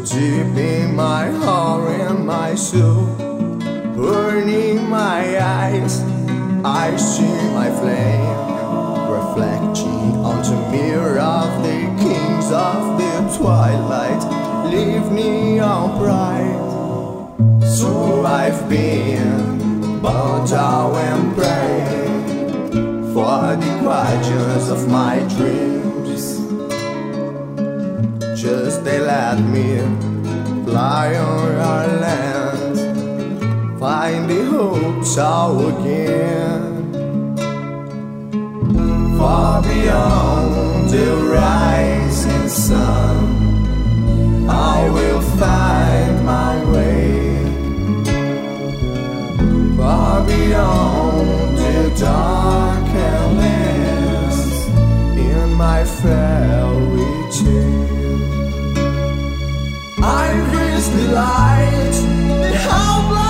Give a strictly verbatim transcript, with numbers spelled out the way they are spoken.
Deep in my heart and my soul, burning my eyes, I see my flame reflecting on the mirror of the kings of the twilight. Leave me on bright. So I've been bound down and praying for the guardians of my dreams. Just they let me fly on our land, find the hopes all again. Far beyond the rising sun, I will find my way. Far beyond the dark and lands in my fairy tale, I reach the light, the how